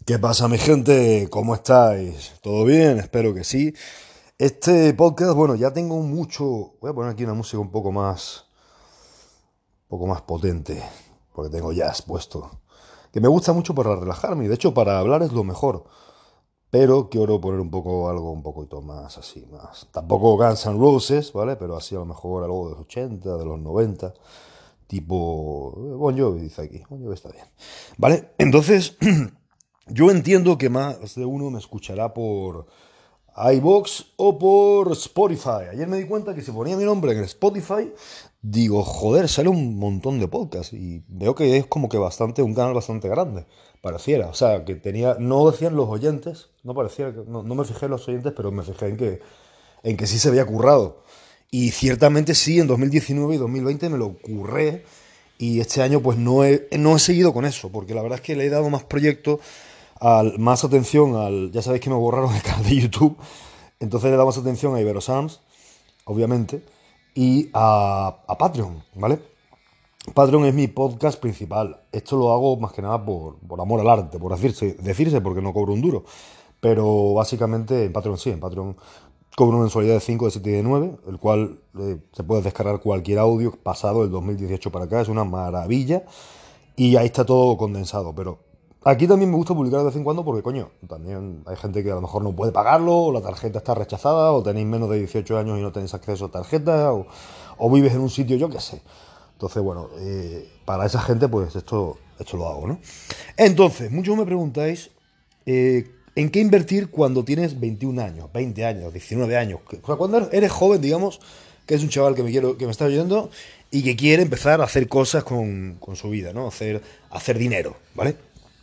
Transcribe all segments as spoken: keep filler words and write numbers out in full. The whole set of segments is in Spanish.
¿Qué pasa, mi gente? ¿Cómo estáis? ¿Todo bien? Espero que sí. Este podcast, bueno, ya tengo mucho. Voy a poner aquí una música un poco más, un poco más potente, porque tengo jazz puesto. Que me gusta mucho para relajarme y de hecho para hablar es lo mejor. Pero quiero poner un poco algo un poquito más así, más. Tampoco Guns N' Roses, ¿vale? Pero así a lo mejor algo de los ochenta, de los noventa, tipo Bon Jovi, dice aquí. Bon Jovi está bien. ¿Vale? Entonces, yo entiendo que más de uno me escuchará por iVoox o por Spotify. Ayer me di cuenta que si ponía mi nombre en el Spotify, digo, joder, sale un montón de podcasts y veo que es como que bastante, un canal bastante grande, pareciera. O sea, que tenía, no decían los oyentes, no parecía, que- no, no me fijé en los oyentes, pero me fijé en que, en que sí se había currado. Y ciertamente sí, en dos mil diecinueve y dos mil veinte me lo curré y este año pues no he, no he seguido con eso, porque la verdad es que le he dado más proyecto, al, más atención al... Ya sabéis que me borraron el canal de YouTube, entonces le damos atención a Iberosams, obviamente, y a, a Patreon, ¿vale? Patreon es mi podcast principal. Esto lo hago más que nada por, por amor al arte, por decirse, decirse, porque no cobro un duro. Pero básicamente en Patreon sí, en Patreon cobro una mensualidad de cinco, de siete y de nueve, el cual eh, se puede descargar cualquier audio pasado del dos mil dieciocho para acá, es una maravilla. Y ahí está todo condensado, pero aquí también me gusta publicar de vez en cuando porque, coño, también hay gente que a lo mejor no puede pagarlo, o la tarjeta está rechazada, o tenéis menos de dieciocho años y no tenéis acceso a tarjeta, o, o vives en un sitio, yo qué sé. Entonces, bueno, eh, para esa gente, pues esto, esto lo hago, ¿no? Entonces, muchos me preguntáis, eh, ¿en qué invertir cuando tienes veintiún años, veinte años, diecinueve años? O sea, cuando eres joven, digamos, que es un chaval que me, quiero, que me está oyendo y que quiere empezar a hacer cosas con, con su vida, ¿no? Hacer, hacer dinero, ¿vale?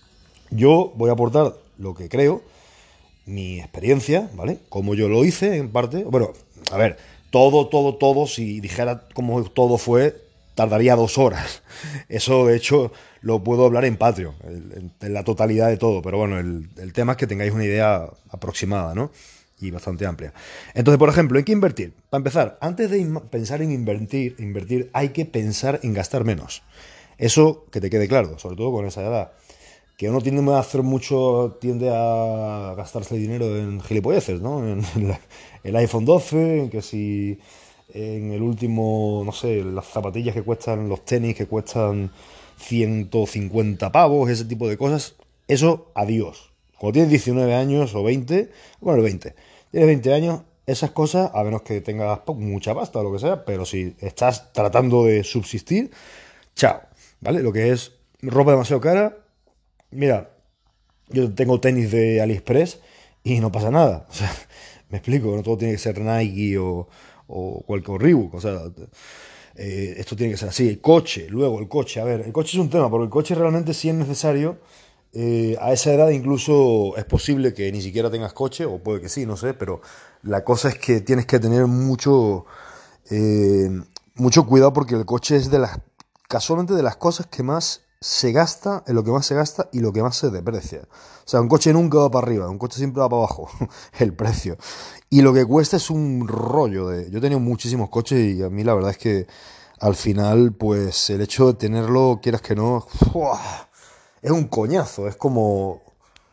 Yo voy a aportar lo que creo, mi experiencia, ¿vale? Como yo lo hice, en parte. Bueno, a ver, todo, todo, todo, si dijera cómo todo fue, tardaría dos horas. Eso, de hecho, lo puedo hablar en Patreon, en, en la totalidad de todo. Pero bueno, el, el tema es que tengáis una idea aproximada, ¿no? Y bastante amplia. Entonces, por ejemplo, ¿en qué invertir? Para empezar, antes de in- pensar en invertir, invertir, hay que pensar en gastar menos. Eso que te quede claro, sobre todo con esa edad que uno tiende a hacer mucho, tiende a gastarse dinero en gilipolleces, ¿no? En, en la- el iPhone doce, en que si en el último, no sé, las zapatillas que cuestan, los tenis que cuestan ciento cincuenta pavos, ese tipo de cosas, eso, adiós. Cuando tienes diecinueve años o veinte, bueno, veinte, tienes veinte años, esas cosas, a menos que tengas po- mucha pasta o lo que sea, pero si estás tratando de subsistir, chao, ¿vale? Lo que es ropa demasiado cara, mira, yo tengo tenis de AliExpress y no pasa nada. O sea, me explico, no todo tiene que ser Nike o, o cualquier Reebok. O sea, eh, esto tiene que ser así. El coche, luego el coche. A ver, el coche es un tema, porque el coche realmente sí es necesario. Eh, a esa edad incluso es posible que ni siquiera tengas coche, o puede que sí, no sé, pero la cosa es que tienes que tener mucho, eh, mucho cuidado porque el coche es de las, casualmente de las cosas que más se gasta, en lo que más se gasta y lo que más se deprecia. O sea, un coche nunca va para arriba, un coche siempre va para abajo, el precio. Y lo que cuesta es un rollo de... Yo he tenido muchísimos coches y a mí la verdad es que al final, pues el hecho de tenerlo, quieras que no, ¡fua! Es un coñazo, es como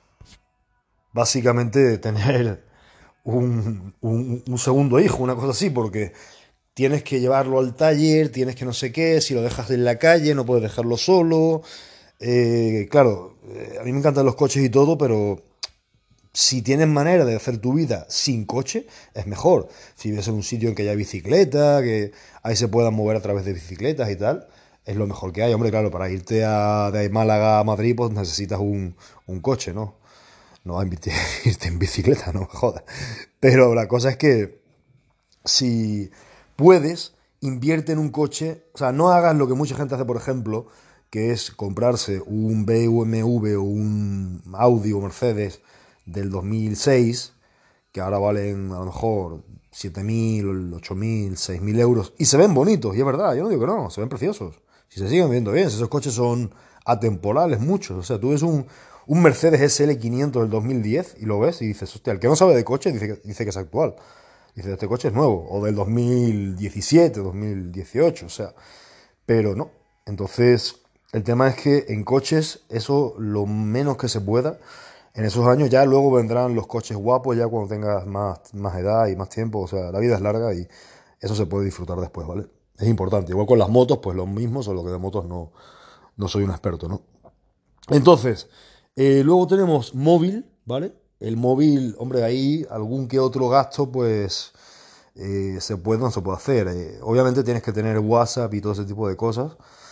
básicamente tener un, un, un segundo hijo, una cosa así, porque tienes que llevarlo al taller, tienes que no sé qué, si lo dejas en la calle no puedes dejarlo solo. Eh, claro, eh, a mí me encantan los coches y todo, pero si tienes manera de hacer tu vida sin coche, es mejor. Si vives en un sitio en que haya bicicleta, que ahí se puedan mover a través de bicicletas y tal, es lo mejor que hay. Hombre, claro, para irte a, de Málaga a Madrid, pues necesitas un, un coche, ¿no? No vas a invitar- irte en bicicleta, no me jodas. Pero la cosa es que si puedes, invierte en un coche. O sea, no hagas lo que mucha gente hace, por ejemplo, que es comprarse un B M W o un Audi o Mercedes del dos mil seis, que ahora valen a lo mejor siete mil, ocho mil, seis mil euros, y se ven bonitos, y es verdad, yo no digo que no, se ven preciosos. Si se siguen viendo bien, si esos coches son atemporales, muchos. O sea, tú ves un, un Mercedes S L quinientos del dos mil diez y lo ves y dices, hostia, el que no sabe de coche dice que, dice que es actual. Dice, este coche es nuevo, o del dos mil diecisiete, dos mil dieciocho, o sea, pero no. Entonces, el tema es que en coches, eso lo menos que se pueda. En esos años ya luego vendrán los coches guapos, ya cuando tengas más, más edad y más tiempo. O sea, la vida es larga y eso se puede disfrutar después, ¿vale? Es importante. Igual con las motos, pues lo mismo, solo que de motos no, no soy un experto, ¿no? Entonces, eh, luego tenemos móvil, ¿vale? El móvil, hombre, ahí algún que otro gasto, pues eh, se puede, no se puede hacer. Eh, obviamente tienes que tener WhatsApp y todo ese tipo de cosas.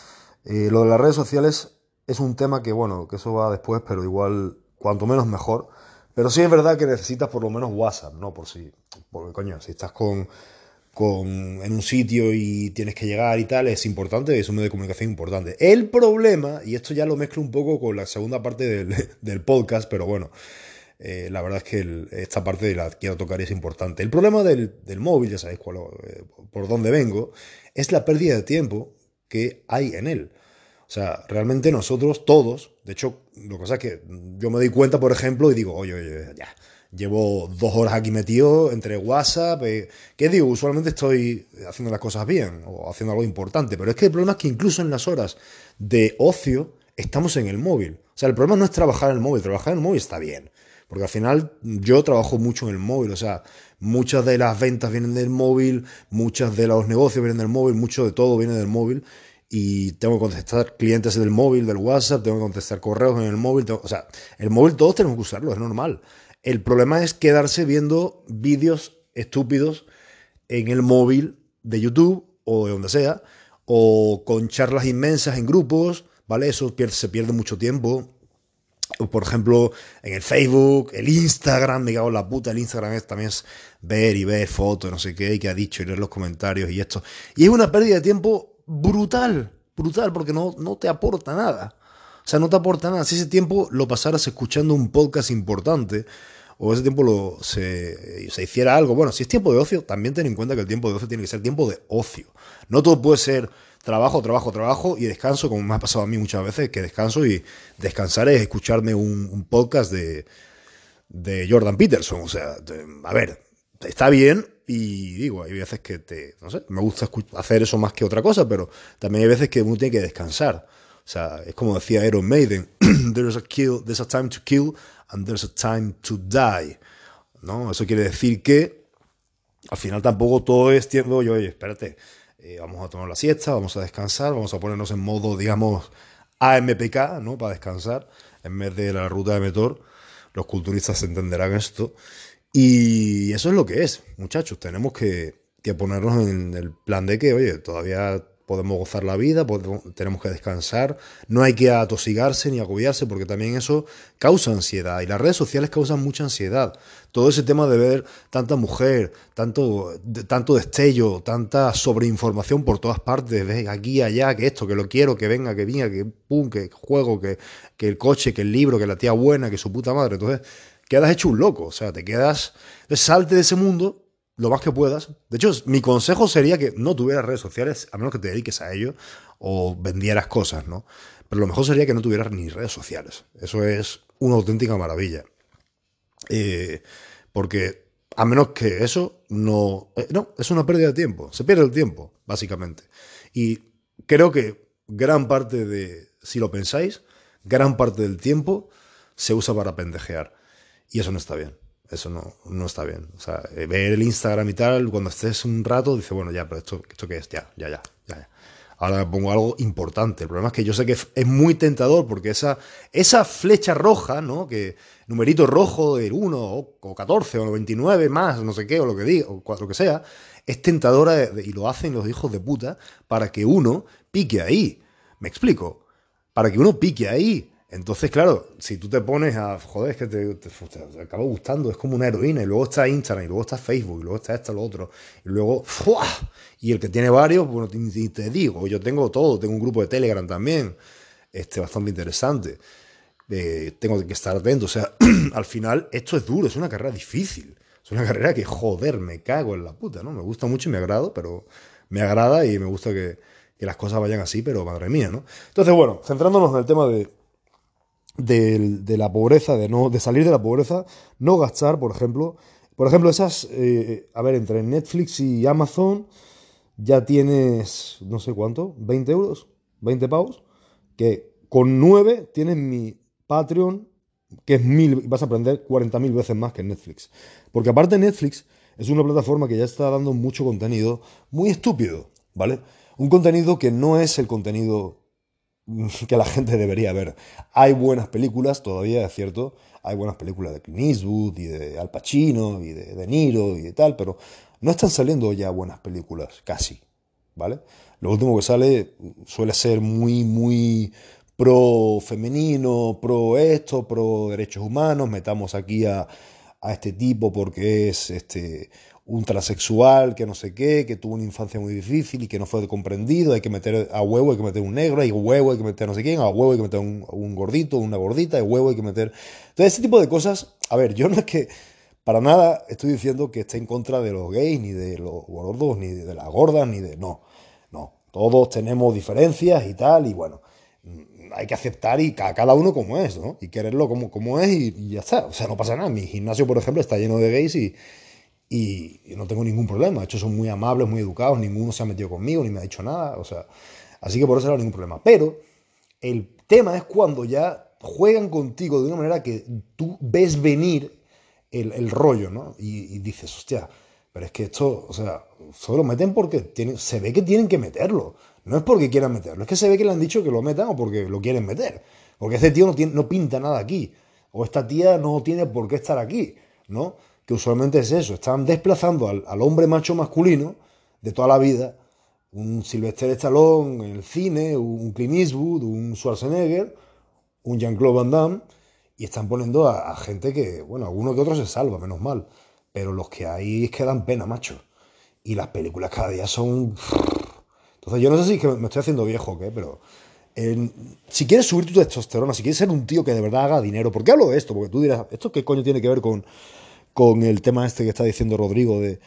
Eh, lo de las redes sociales es un tema que, bueno, que eso va después, pero igual, cuanto menos mejor. Pero sí es verdad que necesitas por lo menos WhatsApp, ¿no? Por si, porque coño, si estás con, con, en un sitio y tienes que llegar y tal, es importante, es un medio de comunicación importante. El problema, y esto ya lo mezclo un poco con la segunda parte del, del podcast, pero bueno, eh, la verdad es que el- esta parte la quiero tocar y es importante. El problema del, del móvil, ya sabéis cuál, eh, por dónde vengo, es la pérdida de tiempo que hay en él. O sea, realmente nosotros todos, de hecho, lo que pasa es que yo me doy cuenta, por ejemplo, y digo, oye, oye, ya, llevo dos horas aquí metido entre WhatsApp, eh, ¿qué digo? Usualmente estoy haciendo las cosas bien o haciendo algo importante, pero es que el problema es que incluso en las horas de ocio estamos en el móvil. O sea, el problema no es trabajar en el móvil, trabajar en el móvil está bien, porque al final yo trabajo mucho en el móvil, o sea, muchas de las ventas vienen del móvil, muchas de los negocios vienen del móvil, mucho de todo viene del móvil y tengo que contestar clientes del móvil, del WhatsApp, tengo que contestar correos en el móvil, tengo- o sea, el móvil todos tenemos que usarlo, es normal. El problema es quedarse viendo vídeos estúpidos en el móvil de YouTube o de donde sea, o con charlas inmensas en grupos, ¿vale? Eso pierde- se pierde mucho tiempo. O, por ejemplo, en el Facebook, el Instagram, me cago en la puta, el Instagram es, también es ver y ver fotos, no sé qué, y qué ha dicho, y leer los comentarios y esto. Y es una pérdida de tiempo brutal, brutal, porque no, no te aporta nada. O sea, no te aporta nada. Si ese tiempo lo pasaras escuchando un podcast importante, o ese tiempo lo, se, se hiciera algo. Bueno, si es tiempo de ocio, también ten en cuenta que el tiempo de ocio tiene que ser tiempo de ocio. No todo puede ser trabajo, trabajo, trabajo y descanso, como me ha pasado a mí muchas veces, que descanso y descansar es escucharme un, un podcast de, de Jordan Peterson. O sea, de- a ver, está bien y digo, hay veces que te, no sé, me gusta hacer eso más que otra cosa, pero también hay veces que uno tiene que descansar. O sea, es como decía Iron Maiden, there's a kill, there's a time to kill and there's a time to die. ¿No? Eso quiere decir que al final tampoco todo es tiempo, oye, oye, espérate, eh, vamos a tomar la siesta, vamos a descansar, vamos a ponernos en modo, digamos, A M P K, ¿no? Para descansar, en vez de la ruta de Metor. Los culturistas entenderán esto. Y eso es lo que es, muchachos. Tenemos que, que ponernos en el plan de que, oye, todavía podemos gozar la vida, podemos- tenemos que descansar, no hay que atosigarse ni agobiarse, porque también eso causa ansiedad. Y las redes sociales causan mucha ansiedad. Todo ese tema de ver tanta mujer, tanto, de- tanto destello, tanta sobreinformación por todas partes, ves aquí, allá, que esto, que lo quiero, que venga, que venga, que pum, que juego, que, que el coche, que el libro, que la tía buena, que su puta madre. Entonces, quedas hecho un loco, o sea, te quedas, salte de ese mundo lo más que puedas. De hecho, mi consejo sería que no tuvieras redes sociales, a menos que te dediques a ello o vendieras cosas, ¿no? Pero lo mejor sería que no tuvieras ni redes sociales. Eso es una auténtica maravilla. Eh, porque a menos que eso no... eh, no, es una pérdida de tiempo. Se pierde el tiempo, básicamente. Y creo que gran parte de, si lo pensáis, gran parte del tiempo se usa para pendejear. Y eso no está bien. Eso no, no está bien. O sea, eh, ver el Instagram y tal, cuando estés un rato, dice, bueno, ya, pero esto, ¿esto qué es? Ya, ya, ya, ya, ya. Ahora me pongo algo importante. El problema es que yo sé que es muy tentador porque esa, esa flecha roja, ¿no? Que numerito rojo del uno o, o catorce o veintinueve más, no sé qué, o lo que diga, o lo que sea, es tentadora de- de- y lo hacen los hijos de puta para que uno pique ahí. ¿Me explico? Para que uno pique ahí. Entonces, claro, si tú te pones a, joder, es que te, te, te acaba gustando, es como una heroína, y luego está Instagram, y luego está Facebook, y luego está esto, lo otro, y luego, ¡fua! Y el que tiene varios, bueno, te, te- te digo, yo tengo todo, tengo un grupo de Telegram también, este, bastante interesante, eh, tengo que estar atento, o sea, al final esto es duro, es una carrera difícil, es una carrera que, joder, me cago en la puta, ¿no? Me gusta mucho y me agrado, pero me agrada y me gusta que, que las cosas vayan así, pero madre mía, ¿no? Entonces, bueno, centrándonos en el tema de de, de la pobreza, de, no, de salir de la pobreza, no gastar, por ejemplo. Por ejemplo, esas, eh, a ver, entre Netflix y Amazon ya tienes, no sé cuánto, veinte euros, veinte pavos, que con nueve tienes mi Patreon que es mil, vas a aprender cuarenta mil veces más que en Netflix. Porque aparte Netflix es una plataforma que ya está dando mucho contenido muy estúpido, ¿vale? Un contenido que no es el contenido que la gente debería ver. Hay buenas películas, todavía es cierto, hay buenas películas de Clint Eastwood y de Al Pacino y de De Niro y de tal, pero no están saliendo ya buenas películas, casi, ¿vale? Lo último que sale suele ser muy, muy pro femenino, pro esto, pro derechos humanos, metamos aquí a, a este tipo porque es este un transexual que no sé qué, que tuvo una infancia muy difícil y que no fue comprendido, hay que meter a huevo, hay que meter un negro, hay huevo, hay que meter no sé quién, a huevo hay que meter un, un gordito, una gordita, a huevo hay que meter... Entonces, ese tipo de cosas, a ver, yo no es que para nada estoy diciendo que esté en contra de los gays, ni de los gordos, ni de las gordas, ni de... No, no, todos tenemos diferencias y tal, y bueno, hay que aceptar y a cada uno como es, ¿no? Y quererlo como, como es y, y ya está, o sea, no pasa nada. Mi gimnasio, por ejemplo, está lleno de gays y y no tengo ningún problema. De hecho, son muy amables, muy educados, ninguno se ha metido conmigo, ni me ha dicho nada, o sea, así que por eso no hay ningún problema. Pero el tema es cuando ya juegan contigo de una manera que tú ves venir el, el rollo, ¿no? Y, y dices, hostia, pero es que esto, o sea, solo lo meten porque tienen, se ve que tienen que meterlo. No es porque quieran meterlo, es que se ve que le han dicho que lo metan o porque lo quieren meter. Porque este tío no, tiene, no pinta nada aquí. O esta tía no tiene por qué estar aquí, ¿no? Que usualmente es eso. Están desplazando al, al hombre macho masculino de toda la vida, un Sylvester Stallone en el cine, un Clint Eastwood, un Schwarzenegger, un Jean-Claude Van Damme, y están poniendo a, a gente que, bueno, alguno que otro se salva, menos mal, pero los que hay es que dan pena, macho. Y las películas cada día son... Entonces yo no sé si es que me estoy haciendo viejo o qué, pero... eh, si quieres subir tu testosterona, si quieres ser un tío que de verdad haga dinero, ¿por qué hablo de esto? Porque tú dirás, ¿esto qué coño tiene que ver con, con el tema este que está diciendo Rodrigo de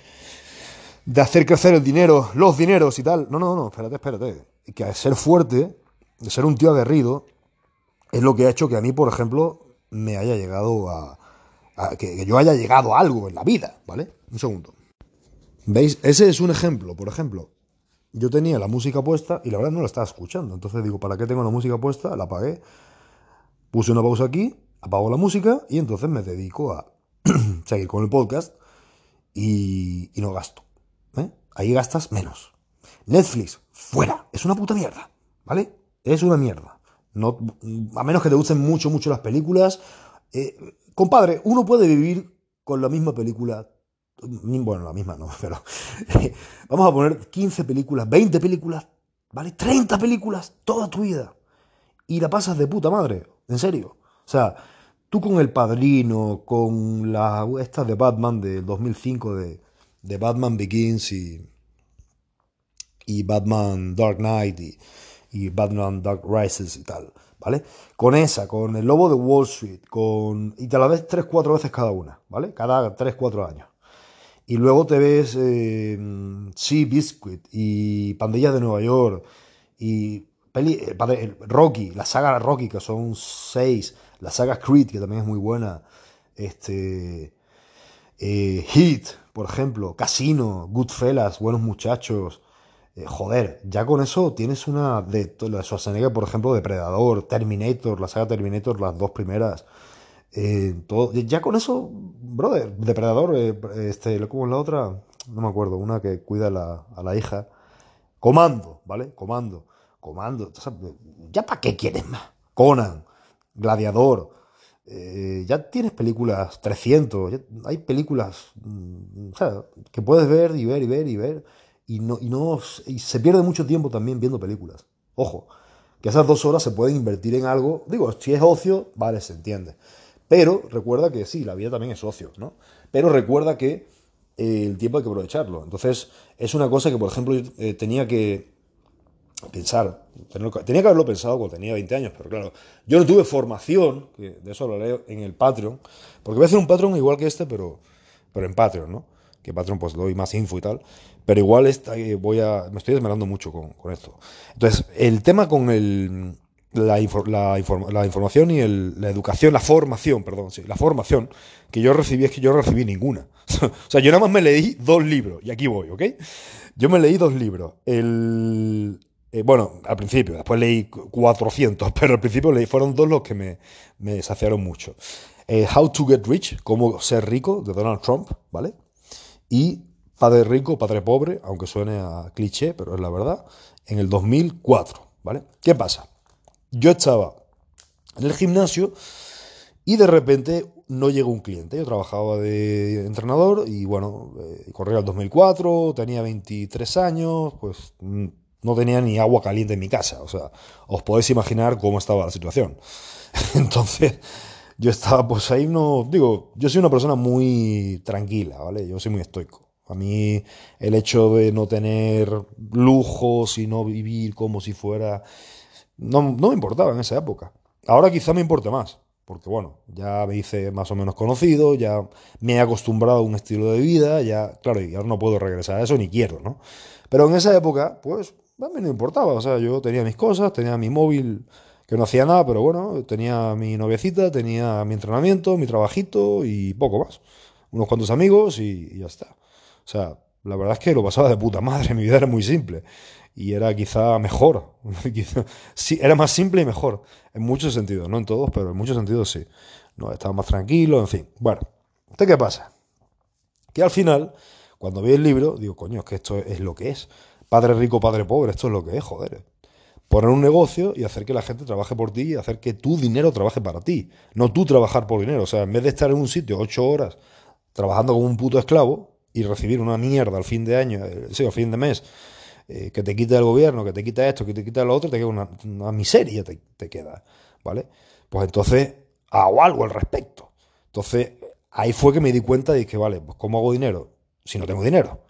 de hacer crecer el dinero, los dineros y tal? No, no, no, espérate, espérate. Que ser fuerte, de ser un tío aguerrido, es lo que ha hecho que a mí, por ejemplo, me haya llegado a... a que, que yo haya llegado a algo en la vida, ¿vale? Un segundo. ¿Veis? Ese es un ejemplo, por ejemplo. Yo tenía la música puesta y la verdad no la estaba escuchando. Entonces digo, ¿para qué tengo la música puesta? La apagué, puse una pausa aquí, apago la música y entonces me dedico a seguir con el podcast y, y no gasto. ¿Eh? Ahí gastas menos. Netflix, fuera. Es una puta mierda. ¿Vale? Es una mierda. No, a menos que te gusten mucho, mucho las películas. Eh, compadre, uno puede vivir con la misma película. Bueno, la misma no, pero vamos a poner quince películas, veinte películas, ¿vale? treinta películas, toda tu vida. Y la pasas de puta madre, en serio. O sea, tú con El Padrino, con las estas de Batman del dos mil cinco de, de Batman Begins y, y Batman Dark Knight y, y Batman Dark Rises y tal, ¿vale? Con esa, con El Lobo de Wall Street, con... y te la ves tres, cuatro veces cada una, ¿vale? Cada tres, cuatro años. Y luego te ves eh, Sea Biscuit y Pandillas de Nueva York y peli, eh, padre, eh, Rocky, la saga Rocky, que son seis, la saga Creed, que también es muy buena, este, eh, Heat, por ejemplo, Casino, Goodfellas, Buenos Muchachos, eh, joder, ya con eso tienes una de, la de Schwarzenegger, por ejemplo, Depredador, Terminator, la saga Terminator, las dos primeras, eh, todo, ya con eso, brother, Depredador, eh, este, ¿cómo es la otra? No me acuerdo, una que cuida a la, a la hija. Comando, ¿vale? Comando. Comando. O sea, ¿ya para qué quieres más? Conan, Gladiador. Eh, ya tienes películas trescientos. Ya hay películas, mm, o sea, que puedes ver y ver y ver y ver. Y, no, y, no, y se pierde mucho tiempo también viendo películas. Ojo, que esas dos horas se pueden invertir en algo. Digo, si es ocio, vale, se entiende. Pero recuerda que sí, la vida también es ocio, ¿no? Pero recuerda que eh, el tiempo hay que aprovecharlo. Entonces, es una cosa que, por ejemplo, yo, eh, tenía que pensar, tenía que haberlo pensado cuando tenía veinte años, pero claro, yo no tuve formación, que de eso lo leo en el Patreon, porque voy a hacer un Patreon igual que este, pero, pero en Patreon, ¿no? Que Patreon pues doy más info y tal, pero igual esta, eh, voy a, me estoy desmelando mucho con, con esto. Entonces, el tema con el, la, infor, la, inform, la, información y el, la educación, la formación, perdón, sí, la formación que yo recibí es que yo no recibí ninguna. O sea, yo nada más me leí dos libros, y aquí voy, ¿ok? Yo me leí dos libros. El, Eh, bueno, al principio, después leí cuatrocientos, pero al principio leí, fueron dos los que me, me saciaron mucho. Eh, How to Get Rich, cómo ser rico, de Donald Trump, ¿vale? Y Padre Rico, Padre Pobre, aunque suene a cliché, pero es la verdad, en el dos mil cuatro, ¿vale? ¿Qué pasa? Yo estaba en el gimnasio y de repente no llegó un cliente. Yo trabajaba de entrenador y bueno, eh, corría el dos mil cuatro, tenía veintitrés años, pues mm, no tenía ni agua caliente en mi casa. O sea, os podéis imaginar cómo estaba la situación. Entonces, yo estaba pues ahí, no, digo, yo soy una persona muy tranquila, ¿vale? Yo soy muy estoico. A mí el hecho de no tener lujos y no vivir como si fuera no, no me importaba en esa época. Ahora quizá me importe más, porque bueno, ya me hice más o menos conocido, ya me he acostumbrado a un estilo de vida, ya, claro, y ahora no puedo regresar a eso ni quiero, ¿no? Pero en esa época, pues, a mí no importaba, o sea, yo tenía mis cosas, tenía mi móvil que no hacía nada, pero bueno, tenía mi noviecita, tenía mi entrenamiento, mi trabajito y poco más. Unos cuantos amigos y, y ya está. O sea, la verdad es que lo pasaba de puta madre, mi vida era muy simple y era quizá mejor. Quizá- sí, era más simple y mejor, en muchos sentidos, no en todos, pero en muchos sentidos sí. No, estaba más tranquilo, en fin. Bueno, ¿entonces qué pasa? Que al final, cuando vi el libro, digo, coño, es que esto es lo que es. Padre rico, padre pobre, esto es lo que es, joder. Poner un negocio y hacer que la gente trabaje por ti y hacer que tu dinero trabaje para ti. No tú trabajar por dinero. O sea, en vez de estar en un sitio ocho horas trabajando como un puto esclavo y recibir una mierda al fin de año, eh, sí, al fin de mes, eh, que te quita el gobierno, que te quita esto, que te quita lo otro, te queda una, una miseria, te, te queda, ¿vale? Pues entonces hago algo al respecto. Entonces ahí fue que me di cuenta de que, vale, pues ¿cómo hago dinero? Si no tengo dinero.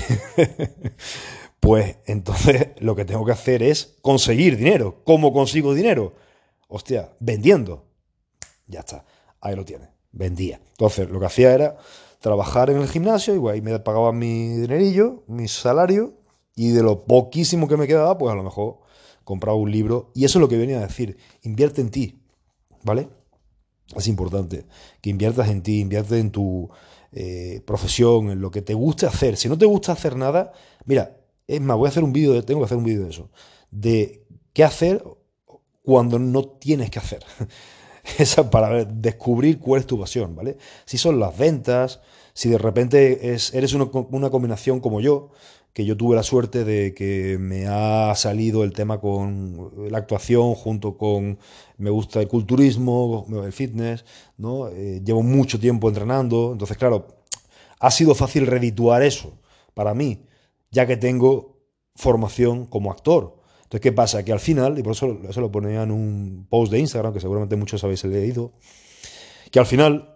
Pues entonces lo que tengo que hacer es conseguir dinero. ¿Cómo consigo dinero? Hostia, vendiendo. Ya está, ahí lo tienes. Vendía. Entonces lo que hacía era trabajar en el gimnasio y bueno, ahí me pagaban mi dinerillo, mi salario, y de lo poquísimo que me quedaba, pues a lo mejor compraba un libro. Y eso es lo que venía a decir. Invierte en ti, ¿vale? Es importante que inviertas en ti, inviertes en tu eh, profesión, en lo que te guste hacer. Si no te gusta hacer nada, mira, es más, voy a hacer un vídeo, de, tengo que hacer un vídeo de eso, de qué hacer cuando no tienes que hacer. Esa para ver, descubrir cuál es tu pasión, ¿vale? Si son las ventas, si de repente es, eres una, co- una combinación como yo, que yo tuve la suerte de que me ha salido el tema con la actuación junto con, me gusta el culturismo, el fitness, ¿no? Eh, llevo mucho tiempo entrenando, entonces claro, ha sido fácil redituar eso para mí, ya que tengo formación como actor. Entonces, ¿qué pasa? Que al final, y por eso, eso lo ponía en un post de Instagram, que seguramente muchos habéis leído, que al final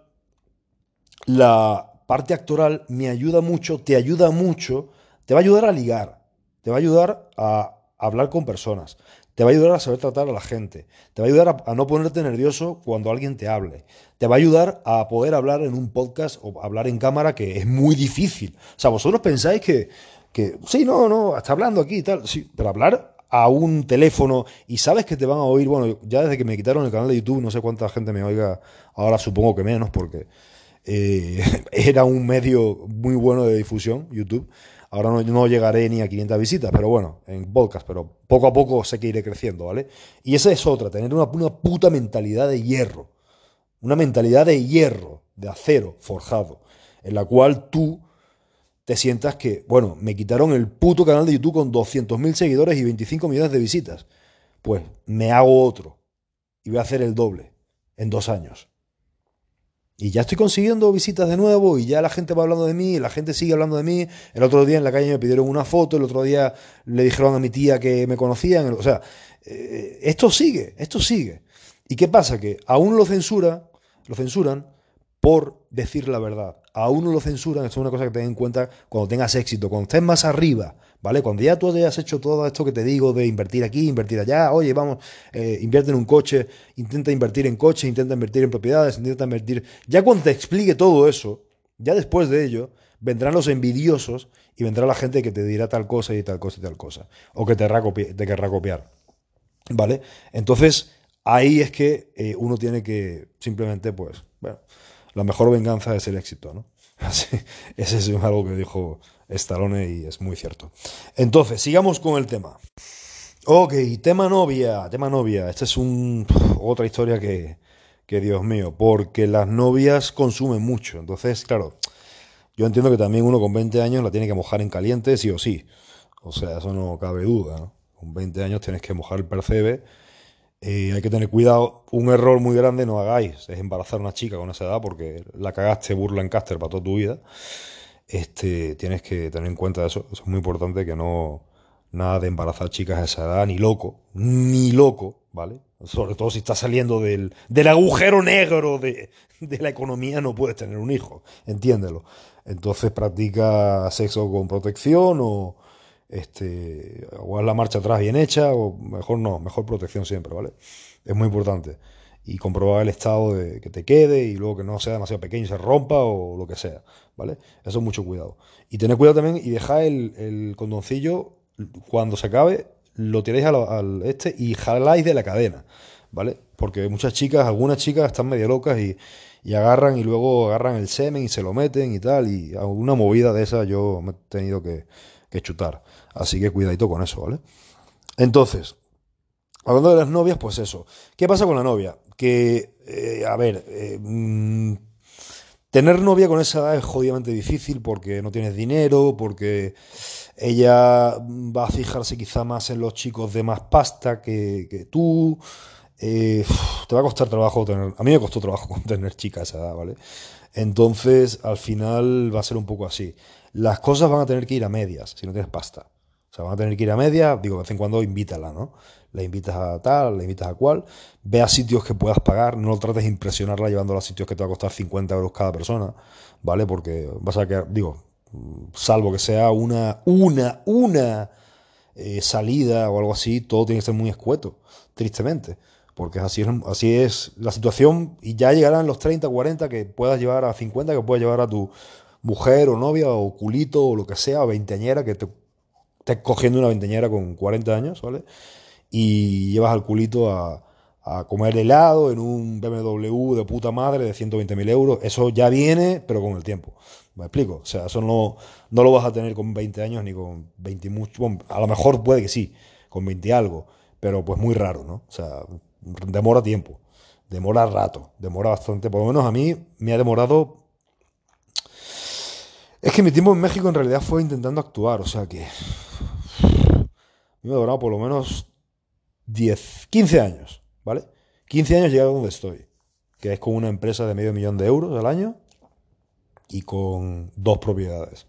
la parte actoral me ayuda mucho, te ayuda mucho, te va a ayudar a ligar, te va a ayudar a hablar con personas, te va a ayudar a saber tratar a la gente, te va a ayudar a, a no ponerte nervioso cuando alguien te hable, te va a ayudar a poder hablar en un podcast o hablar en cámara que es muy difícil. O sea, vosotros pensáis que, que sí, no, no, está hablando aquí y tal, sí, pero hablar a un teléfono y sabes que te van a oír, bueno, ya desde que me quitaron el canal de YouTube, no sé cuánta gente me oiga, ahora supongo que menos, porque eh, era un medio muy bueno de difusión, YouTube. Ahora no, no llegaré ni a quinientas visitas, pero bueno, en podcast, pero poco a poco sé que iré creciendo, ¿vale? Y esa es otra, tener una, una puta mentalidad de hierro, una mentalidad de hierro, de acero forjado, en la cual tú te sientas que, bueno, me quitaron el puto canal de YouTube con doscientos mil seguidores y veinticinco millones de visitas. Pues me hago otro y voy a hacer el doble en dos años. Y ya estoy consiguiendo visitas de nuevo y ya la gente va hablando de mí, y la gente sigue hablando de mí. El otro día en la calle me pidieron una foto, el otro día le dijeron a mi tía que me conocían. O sea, eh, esto sigue, esto sigue. ¿Y qué pasa? Que a uno lo censura, lo censuran por decir la verdad. A uno lo censuran, esto es una cosa que ten en cuenta cuando tengas éxito, cuando estés más arriba, ¿vale? Cuando ya tú hayas hecho todo esto que te digo de invertir aquí, invertir allá, oye, vamos, eh, invierte en un coche, intenta invertir en coches, intenta invertir en propiedades, intenta invertir. Ya cuando te explique todo eso, ya después de ello, vendrán los envidiosos y vendrá la gente que te dirá tal cosa y tal cosa y tal cosa, o que te, copi- te querrá copiar, ¿vale? Entonces, ahí es que eh, uno tiene que simplemente, pues, bueno, la mejor venganza es el éxito, ¿no? Así, ese es algo que dijo Stallone y es muy cierto. Entonces, sigamos con el tema. Ok, tema novia, tema novia. Esta es un, otra historia que, que, Dios mío, porque las novias consumen mucho. Entonces, claro, yo entiendo que también uno con veinte años la tiene que mojar en caliente, sí o sí. O sea, eso no cabe duda, ¿no? Con veinte años tienes que mojar el percebe. Eh, hay que tener cuidado. Un error muy grande no hagáis es embarazar a una chica con esa edad porque la cagaste burla en Caster para toda tu vida. Este, tienes que tener en cuenta eso. Eso es muy importante que no. Nada de embarazar chicas a esa edad, ni loco. Ni loco, ¿vale? Sobre todo si estás saliendo del, del agujero negro de, de la economía, no puedes tener un hijo. Entiéndelo. Entonces practica sexo con protección o este, o haz la marcha atrás bien hecha, o mejor no, mejor protección siempre, ¿vale? Es muy importante. Y comprobar el estado de que te quede y luego que no sea demasiado pequeño y se rompa o lo que sea, ¿vale? Eso es mucho cuidado. Y tened cuidado también y dejad el, el condoncillo cuando se acabe, lo tiráis al, al este y jaláis de la cadena, ¿vale? Porque muchas chicas, algunas chicas están medio locas y, y agarran y luego agarran el semen y se lo meten y tal. Y alguna movida de esa yo me he tenido que, que chutar. Así que cuidadito con eso, ¿vale? Entonces, hablando de las novias, pues eso. ¿Qué pasa con la novia? Que, eh, a ver, eh, mm, tener novia con esa edad es jodidamente difícil porque no tienes dinero, porque ella va a fijarse quizá más en los chicos de más pasta que, que tú. Eh, uf, te va a costar trabajo tener. A mí me costó trabajo con tener chicas a esa edad, ¿vale? Entonces, al final va a ser un poco así. Las cosas van a tener que ir a medias si no tienes pasta. O sea, van a tener que ir a medias. Digo, de vez en cuando invítala, ¿no? La invitas a tal, la invitas a cual. Ve a sitios que puedas pagar. No trates de impresionarla llevándola a sitios que te va a costar cincuenta euros cada persona, ¿vale? Porque vas a quedar, digo, salvo que sea una, una, una eh, salida o algo así, todo tiene que ser muy escueto, tristemente. Porque así es, así es la situación y ya llegarán los treinta cuarenta que puedas llevar a cincuenta que puedas llevar a tu mujer o novia o culito o lo que sea, o veinteañera, que te estés cogiendo una veinteañera con cuarenta años, ¿vale? Y llevas al culito a, a comer helado en un B M W de puta madre de ciento veinte mil euros. Eso ya viene, pero con el tiempo. ¿Me explico? O sea, eso no, no lo vas a tener con veinte años ni con veinte mucho. Bueno, a lo mejor puede que sí, con veinte algo, pero pues muy raro, ¿no? O sea, demora tiempo, demora rato, demora bastante. Por lo menos a mí me ha demorado. Es que mi tiempo en México en realidad fue intentando actuar, o sea que me ha demorado por lo menos diez quince años, ¿vale? quince años llegar a donde estoy, que es con una empresa de medio millón de euros al año y con dos propiedades.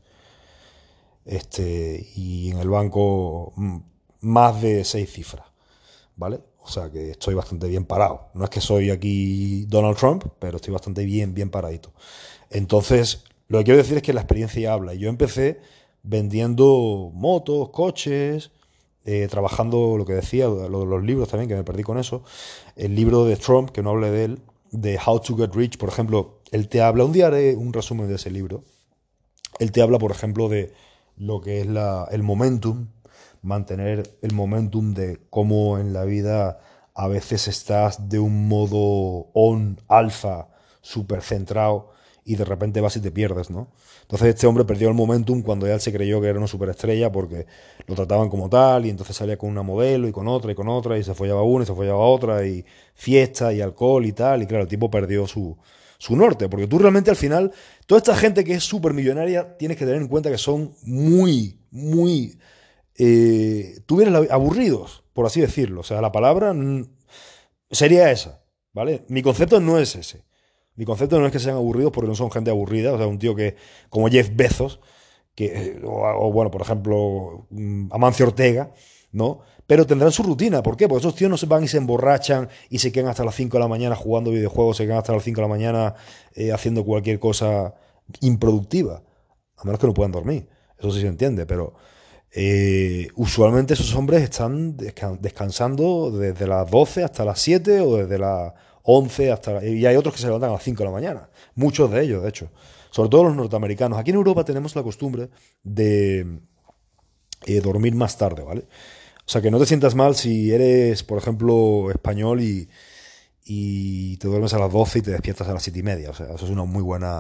Este, y en el banco mm, más de seis cifras, ¿vale? O sea que estoy bastante bien parado. No es que soy aquí Donald Trump, pero estoy bastante bien, bien paradito. Entonces, lo que quiero decir es que la experiencia habla. Y yo empecé vendiendo motos, coches, eh, trabajando, lo que decía, lo de los libros también, que me perdí con eso. El libro de Trump, que no hablé de él, de How to Get Rich, por ejemplo, él te habla, un día haré un resumen de ese libro. Él te habla, por ejemplo, de lo que es la, el momentum, mantener el momentum de cómo en la vida a veces estás de un modo on, alfa, súper centrado y de repente vas y te pierdes, ¿no? Entonces este hombre perdió el momentum cuando ya él se creyó que era una superestrella porque lo trataban como tal y entonces salía con una modelo y con otra y con otra y se follaba una y se follaba otra y fiesta y alcohol y tal y claro, el tipo perdió su, su norte porque tú realmente al final, toda esta gente que es súper millonaria tienes que tener en cuenta que son muy, muy eh, tuvieran aburridos, por así decirlo. O sea, la palabra mm, sería esa, ¿vale? Mi concepto no es ese. Mi concepto no es que sean aburridos porque no son gente aburrida. O sea, un tío que, como Jeff Bezos, que, eh, o, o, bueno, por ejemplo, mm, Amancio Ortega, ¿no? Pero tendrán su rutina. ¿Por qué? Porque esos tíos no se van y se emborrachan y se quedan hasta las cinco de la mañana jugando videojuegos, se quedan hasta las cinco de la mañana eh, haciendo cualquier cosa improductiva. A menos que no puedan dormir. Eso sí se entiende, pero eh, usualmente esos hombres están descan- descansando desde las doce hasta las siete o desde las once hasta... Y hay otros que se levantan a las cinco de la mañana. Muchos de ellos, de hecho. Sobre todo los norteamericanos. Aquí en Europa tenemos la costumbre de eh, dormir más tarde, ¿vale? O sea, que no te sientas mal si eres, por ejemplo, español y, y te duermes a las doce y te despiertas a las siete y media. O sea, eso es una muy buena,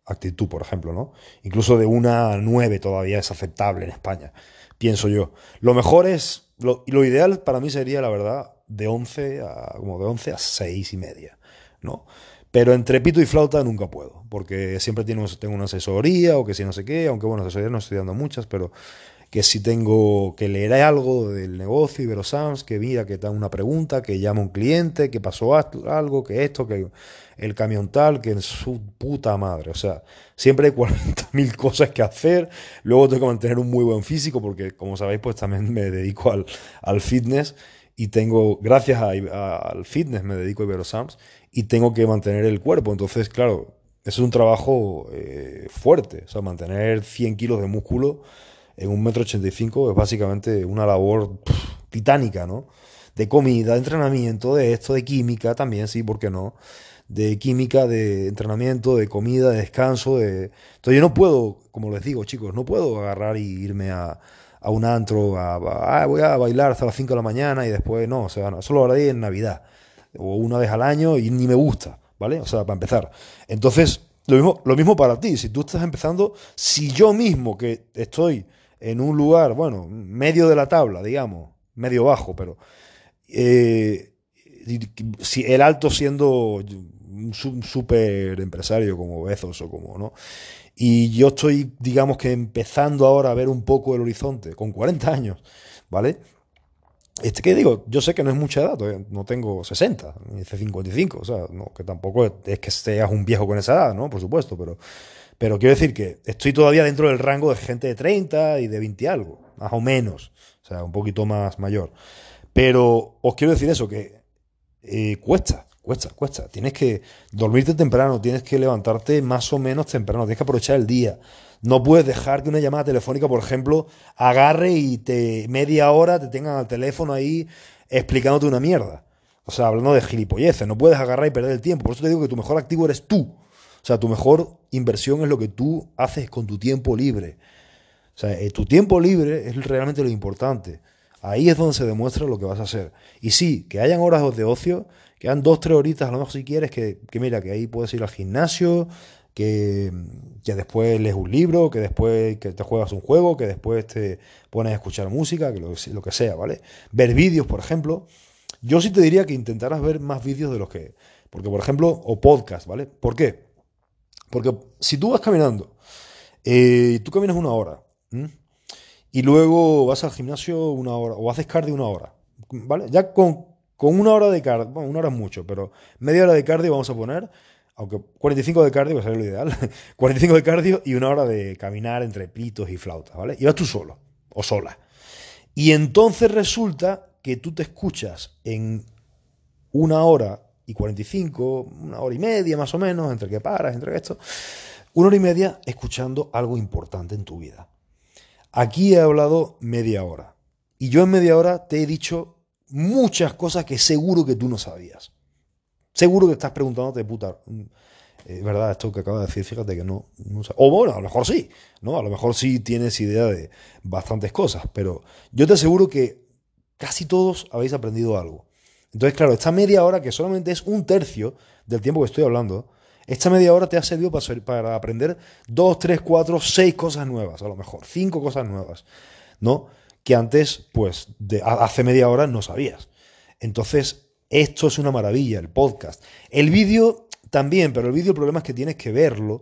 actitud, por ejemplo, ¿no? Incluso de una a nueve todavía es aceptable en España, pienso yo. Lo mejor es, lo, lo ideal para mí sería, la verdad, de once a, como de once a seis y media, ¿no? Pero entre pito y flauta nunca puedo, porque siempre tengo, tengo una asesoría o que si no sé qué, aunque bueno, asesorías no estoy dando muchas, pero que si tengo que leer algo del negocio, Iberosams, que mira, que da una pregunta, que llama un cliente, que pasó algo, que esto, que el camión tal, que en su puta madre. O sea, siempre hay cuarenta mil cosas que hacer. Luego tengo que mantener un muy buen físico, porque como sabéis, pues también me dedico al, al fitness y tengo, gracias a- a- al fitness, me dedico a Iberosams y tengo que mantener el cuerpo. Entonces, claro, eso es un trabajo eh, fuerte. O sea, mantener cien kilos de músculo en un metro ochenta y cinco es básicamente una labor pf, titánica, ¿no? De comida, de entrenamiento, de esto, de química también, sí, ¿por qué no? De química, de entrenamiento, de comida, de descanso, de... Entonces yo no puedo, como les digo, chicos, no puedo agarrar y irme a, a un antro, a, a- ah, voy a bailar hasta las cinco de la mañana y después no, o sea, no, eso lo haré en Navidad o una vez al año y ni me gusta, ¿vale? O sea, para empezar. Entonces, lo mismo, lo mismo para ti, si tú estás empezando, si yo mismo que estoy en un lugar, bueno, medio de la tabla, digamos, medio bajo, pero eh, si el alto siendo un su- súper empresario como Bezos o como, ¿no? Y yo estoy, digamos que empezando ahora a ver un poco el horizonte, con cuarenta años, ¿vale? Este que digo, yo sé que no es mucha edad, todavía no tengo sesenta, ni cincuenta y cinco, o sea, no, que tampoco es, es que seas un viejo con esa edad, ¿no? Por supuesto, pero, pero quiero decir que estoy todavía dentro del rango de gente de treinta y de veinte y algo, más o menos, o sea, un poquito más mayor. Pero os quiero decir eso, que eh, cuesta, cuesta, cuesta. Tienes que dormirte temprano, tienes que levantarte más o menos temprano, tienes que aprovechar el día. No puedes dejar que una llamada telefónica, por ejemplo, agarre y te media hora te tengan al teléfono ahí explicándote una mierda. O sea, hablando de gilipolleces, no puedes agarrar y perder el tiempo. Por eso te digo que tu mejor activo eres tú. O sea, tu mejor inversión es lo que tú haces con tu tiempo libre. O sea, eh, tu tiempo libre es realmente lo importante. Ahí es donde se demuestra lo que vas a hacer. Y sí, que hayan horas de ocio, que hayan dos, tres horitas, a lo mejor si quieres, que, que mira, que ahí puedes ir al gimnasio, que, que después lees un libro, que después que te juegas un juego, que después te pones a escuchar música, que lo, lo que sea, ¿vale? Ver vídeos, por ejemplo. Yo sí te diría que intentaras ver más vídeos de los que... Porque, por ejemplo, o podcast, ¿vale? ¿Por qué? Porque si tú vas caminando, eh, tú caminas una hora, ¿m? Y luego vas al gimnasio una hora, o haces cardio una hora, ¿vale? Ya con, con una hora de cardio, bueno, una hora es mucho, pero media hora de cardio vamos a poner, aunque cuarenta y cinco de cardio va a ser lo ideal, cuarenta y cinco de cardio y una hora de caminar entre pitos y flautas, ¿vale? Y vas tú solo, o sola. Y entonces resulta que tú te escuchas en una hora y cuarenta y cinco, una hora y media más o menos, entre que paras, entre esto, una hora y media escuchando algo importante en tu vida. Aquí he hablado media hora. Y yo en media hora te he dicho muchas cosas que seguro que tú no sabías. Seguro que estás preguntándote, puta, es verdad esto que acabas de decir, fíjate que no, no sab- O bueno, a lo mejor sí, ¿no? A lo mejor sí tienes idea de bastantes cosas, pero yo te aseguro que casi todos habéis aprendido algo. Entonces, claro, esta media hora, que solamente es un tercio del tiempo que estoy hablando, esta media hora te ha servido para, ser- para aprender dos, tres, cuatro, seis cosas nuevas, a lo mejor, cinco cosas nuevas, ¿no? Que antes, pues, de, a- hace media hora no sabías. Entonces, esto es una maravilla, el podcast. El vídeo también, pero el vídeo el problema es que tienes que verlo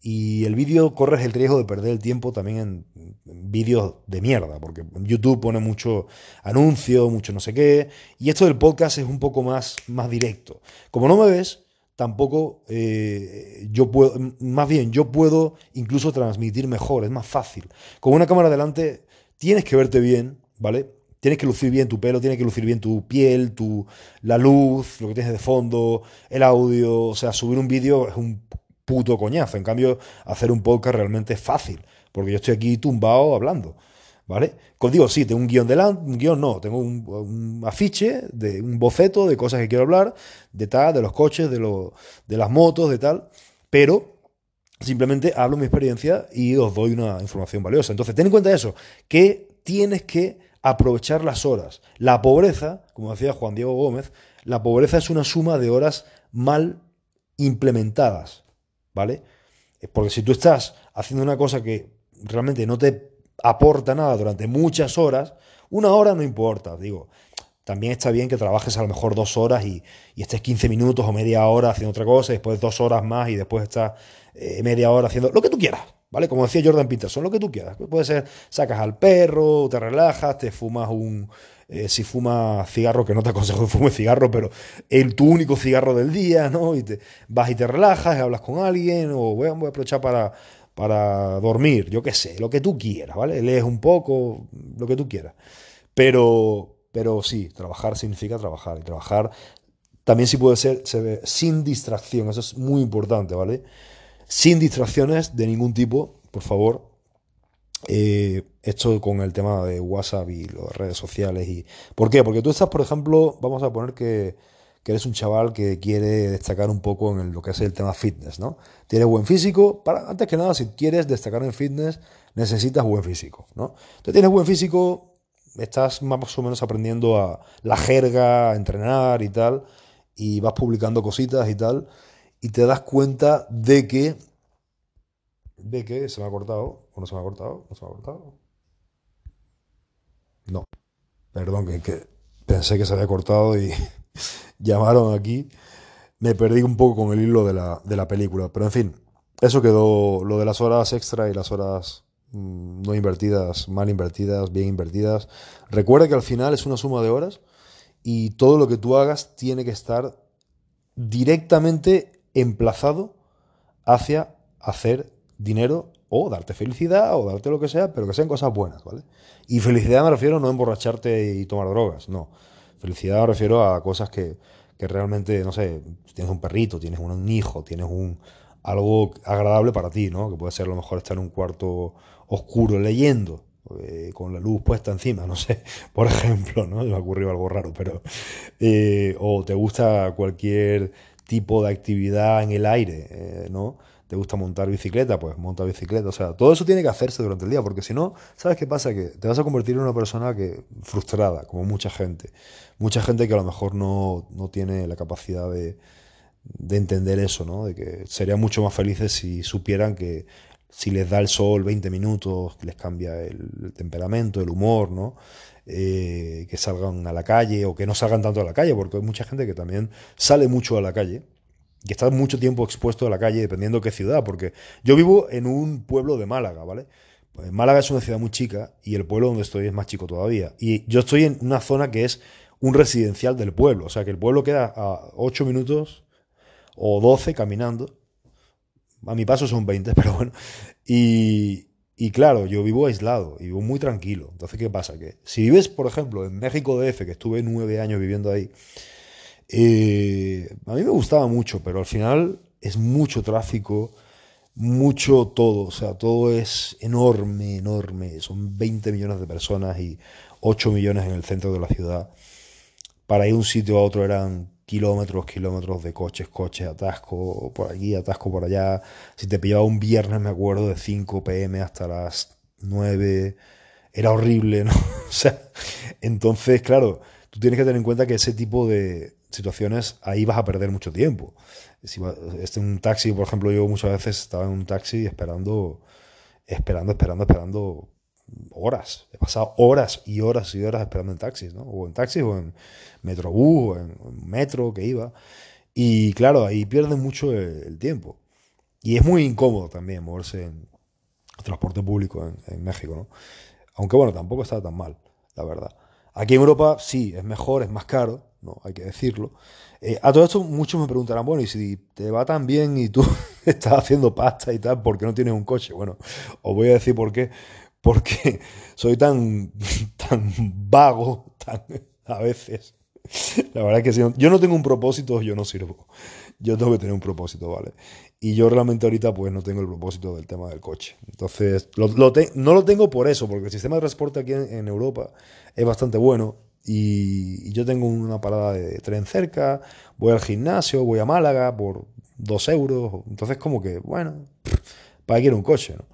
y el vídeo corres el riesgo de perder el tiempo también en, en vídeos de mierda, porque YouTube pone mucho anuncio, mucho no sé qué, y esto del podcast es un poco más, más directo. Como no me ves, tampoco eh, yo puedo, más bien yo puedo incluso transmitir mejor, es más fácil. Con una cámara delante tienes que verte bien, ¿vale? Tienes que lucir bien tu pelo, tienes que lucir bien tu piel, tu, la luz, lo que tienes de fondo, el audio. O sea, subir un vídeo es un puto coñazo. En cambio, hacer un podcast realmente es fácil, porque yo estoy aquí tumbado hablando, ¿vale? Contigo sí, tengo un guión delante, un guión no, tengo un, un afiche, de, un boceto de cosas que quiero hablar, de tal, de los coches, de, lo, de las motos, de tal, pero simplemente hablo mi experiencia y os doy una información valiosa. Entonces, ten en cuenta eso, que tienes que aprovechar las horas. La pobreza, como decía Juan Diego Gómez, la pobreza es una suma de horas mal implementadas, ¿vale? Porque si tú estás haciendo una cosa que realmente no te aporta nada durante muchas horas, una hora no importa, digo. También está bien que trabajes a lo mejor dos horas y, y estés quince minutos o media hora haciendo otra cosa, y después dos horas más y después estás eh, media hora haciendo lo que tú quieras, ¿vale? Como decía Jordan Peterson, lo que tú quieras. Puede ser, sacas al perro, te relajas, te fumas un... eh, si fumas cigarro, que no te aconsejo que fumes cigarro, pero el tu único cigarro del día, ¿no? Y te vas y te relajas, y hablas con alguien, o bueno, voy a aprovechar para, para dormir, yo qué sé, lo que tú quieras, ¿vale? Lees un poco, lo que tú quieras. Pero, pero sí, trabajar significa trabajar. Y trabajar también sí puede ser se ve, sin distracción. Eso es muy importante, ¿vale? Sin distracciones de ningún tipo, por favor. Eh, esto con el tema de WhatsApp y las redes sociales. Y, ¿por qué? Porque tú estás, por ejemplo, vamos a poner que, que eres un chaval que quiere destacar un poco en el- lo que es el tema fitness, ¿no? Tienes buen físico. Para, antes que nada, si quieres destacar en fitness, necesitas buen físico, ¿no? Entonces tienes buen físico, estás más o menos aprendiendo a la jerga, a entrenar y tal, y vas publicando cositas y tal, y te das cuenta de que, de que se me ha cortado, o no se me ha cortado, no se me ha cortado. No, perdón, que, que pensé que se había cortado y llamaron aquí. Me perdí un poco con el hilo de la, de la película, pero en fin, eso quedó lo de las horas extra y las horas mm, no invertidas, mal invertidas, bien invertidas. Recuerda que al final es una suma de horas y todo lo que tú hagas tiene que estar directamente emplazado hacia hacer dinero o darte felicidad o darte lo que sea, pero que sean cosas buenas, ¿vale? Y felicidad me refiero no a emborracharte y tomar drogas, no. Felicidad me refiero a cosas que, que realmente, no sé, tienes un perrito, tienes un hijo, tienes un algo agradable para ti, ¿no? Que puede ser a lo mejor estar en un cuarto oscuro leyendo, eh, con la luz puesta encima, no sé, por ejemplo, ¿no? Me ha ocurrido algo raro, pero eh, o te gusta cualquier tipo de actividad en el aire, eh, ¿no? ¿Te gusta montar bicicleta? Pues monta bicicleta. O sea, todo eso tiene que hacerse durante el día, porque si no, ¿sabes qué pasa? Que te vas a convertir en una persona que frustrada, como mucha gente. Mucha gente que a lo mejor no, no tiene la capacidad de, de entender eso, ¿no? De que serían mucho más felices si supieran que si les da el sol veinte minutos, les cambia el, el temperamento, el humor, ¿no? Eh, que salgan a la calle o que no salgan tanto a la calle, porque hay mucha gente que también sale mucho a la calle y está mucho tiempo expuesto a la calle, dependiendo qué ciudad, porque yo vivo en un pueblo de Málaga, ¿vale? Pues Málaga es una ciudad muy chica y el pueblo donde estoy es más chico todavía. Y yo estoy en una zona que es un residencial del pueblo, o sea que el pueblo queda a ocho minutos o doce caminando. A mi paso son veinte pero bueno. Y, y claro, yo vivo aislado y vivo muy tranquilo. Entonces, ¿qué pasa? Que si vives, por ejemplo, en México D F, que estuve nueve años viviendo ahí, eh, a mí me gustaba mucho, pero al final es mucho tráfico, mucho todo. O sea, todo es enorme, enorme. Son veinte millones de personas y ocho millones en el centro de la ciudad. Para ir de un sitio a otro eran kilómetros, kilómetros de coches, coches, atasco por aquí, atasco por allá. Si te pillaba un viernes, me acuerdo, de cinco p m hasta las nueve, era horrible, ¿no? O sea, entonces, claro, tú tienes que tener en cuenta que ese tipo de situaciones, ahí vas a perder mucho tiempo. Si va, este, un taxi, por ejemplo, yo muchas veces estaba en un taxi esperando, esperando, esperando, esperando horas. He pasado horas y horas y horas esperando en taxis, ¿no? O en taxis o en metrobús o en, en metro que iba. Y claro, ahí pierden mucho el, el tiempo. Y es muy incómodo también moverse en transporte público en, en México, ¿no? Aunque bueno, tampoco está tan mal, la verdad. Aquí en Europa sí, es mejor, es más caro, ¿no? Hay que decirlo. Eh, a todo esto muchos me preguntarán, bueno, y si te va tan bien y tú estás haciendo pasta y tal, ¿por qué no tienes un coche? Bueno, os voy a decir por qué. Porque soy tan, tan vago, tan, a veces. La verdad es que si no- yo no tengo un propósito, yo no sirvo. Yo tengo que tener un propósito, ¿vale? Y yo realmente ahorita pues no tengo el propósito del tema del coche. Entonces, lo, lo te- no lo tengo por eso, porque el sistema de transporte aquí en, en Europa es bastante bueno y, y yo tengo una parada de tren cerca, voy al gimnasio, voy a Málaga por dos euros. Entonces, como que, bueno, para qué quiero un coche, ¿no?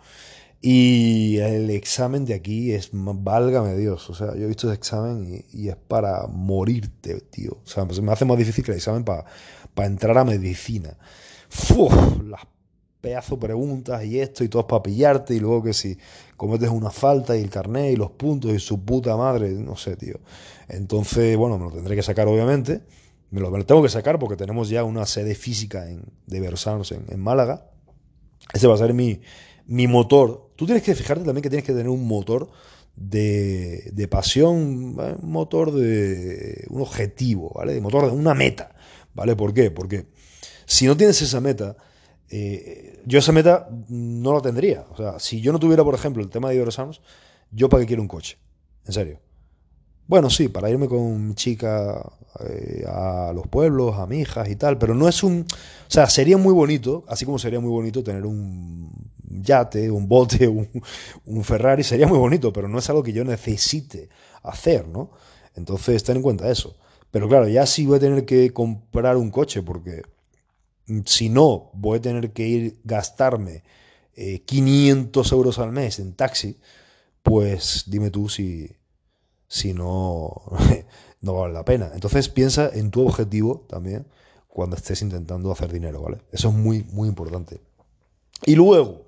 Y el examen de aquí es, válgame Dios, o sea, yo he visto ese examen y, y es para morirte, tío. O sea, pues me hace más difícil que el examen para entrar a medicina. Uf, las pedazo de preguntas y esto y todo es para pillarte y luego que si cometes una falta y el carnet y los puntos y su puta madre, no sé, tío. Entonces, bueno, me lo tendré que sacar obviamente. Me lo, me lo tengo que sacar porque tenemos ya una sede física en, de Versans en, en Málaga. Ese va a ser mi, mi motor. Tú tienes que fijarte también que tienes que tener un motor de, de pasión, ¿vale? Un motor de un objetivo, ¿vale? Un motor de una meta, ¿vale? ¿Por qué? Porque si no tienes esa meta, eh, yo esa meta no la tendría. O sea, si yo no tuviera, por ejemplo, el tema de Iberosams, yo para qué quiero un coche, en serio. Bueno, sí, para irme con mi chica eh, a los pueblos, a mi hijas y tal, pero no es un... O sea, sería muy bonito, así como sería muy bonito tener un yate, un bote, un, un Ferrari, sería muy bonito, pero no es algo que yo necesite hacer, ¿no? Entonces, ten en cuenta eso. Pero claro, ya sí voy a tener que comprar un coche, porque mm, si no, voy a tener que ir gastarme eh, quinientos euros al mes en taxi, pues dime tú si, si no, no vale la pena. Entonces piensa en tu objetivo también cuando estés intentando hacer dinero, ¿vale? Eso es muy, muy importante. Y luego,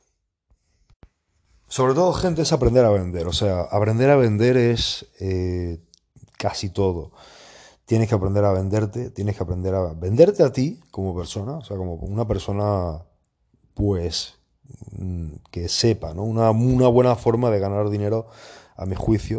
sobre todo, gente, es aprender a vender. O sea, aprender a vender es eh, casi todo. Tienes que aprender a venderte, tienes que aprender a venderte a ti como persona, o sea, como una persona, pues, mm, que sepa, ¿no? Una, una buena forma de ganar dinero, a mi juicio,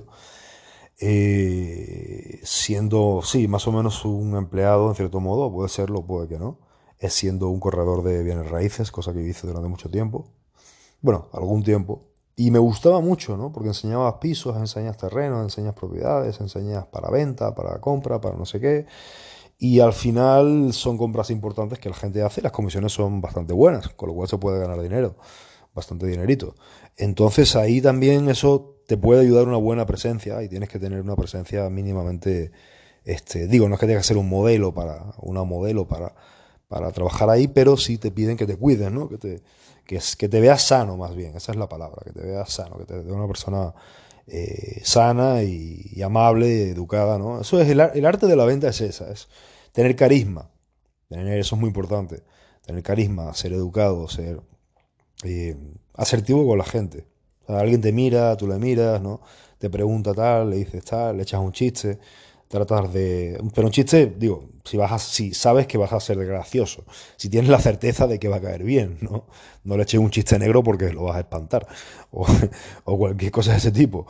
eh, siendo, sí, más o menos un empleado, en cierto modo, puede serlo, puede que no, es siendo un corredor de bienes raíces, cosa que hice durante mucho tiempo, bueno, algún tiempo, y me gustaba mucho, ¿no? Porque enseñabas pisos, enseñas terrenos, enseñas propiedades, enseñas para venta, para compra, para no sé qué, y al final son compras importantes que la gente hace y las comisiones son bastante buenas, con lo cual se puede ganar dinero, bastante dinerito. Entonces ahí también eso te puede ayudar una buena presencia y tienes que tener una presencia mínimamente, este, digo, no es que tengas que ser un modelo para, una modelo para, para trabajar ahí, pero sí te piden que te cuides, ¿no? Que te, que, es, que te veas sano más bien, esa es la palabra, que te veas sano, que te veas una persona eh, sana y, y amable, educada, ¿no? Eso es el, el arte de la venta es esa, es tener carisma, tener, eso es muy importante, tener carisma, ser educado, ser eh, asertivo con la gente. O sea, alguien te mira, tú le miras, ¿no? Te pregunta tal, le dices tal, le echas un chiste, tratas de... Pero un chiste, digo, si, vas a, si sabes que vas a ser gracioso, si tienes la certeza de que va a caer bien, ¿no? No le eches un chiste negro porque lo vas a espantar, o, o cualquier cosa de ese tipo.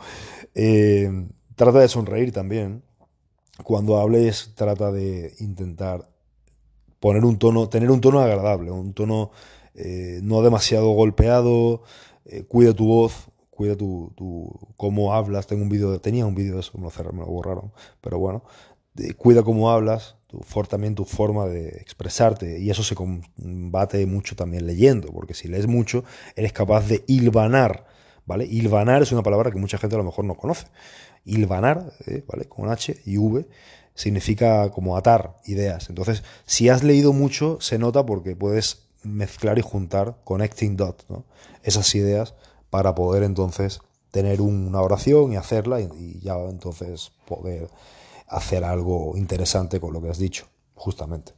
Eh, trata de sonreír también. Cuando hables, trata de intentar poner un tono, tener un tono agradable, un tono eh, no demasiado golpeado, eh, cuida tu voz, cuida tu, tu cómo hablas. Tengo un vídeo, tenía un vídeo de eso, me lo cerraron, me lo borraron, pero bueno, de- cuida cómo hablas, tu, for, también tu forma de expresarte, y eso se combate mucho también leyendo, porque si lees mucho, eres capaz de hilvanar, ¿vale? Hilvanar es una palabra que mucha gente a lo mejor no conoce. Hilvanar, ¿eh? ¿Vale? Con H y V, significa como atar ideas. Entonces, si has leído mucho, se nota porque puedes mezclar y juntar, connecting dots, ¿no? Esas ideas para poder entonces tener una oración y hacerla y, y ya entonces poder hacer algo interesante con lo que has dicho, justamente.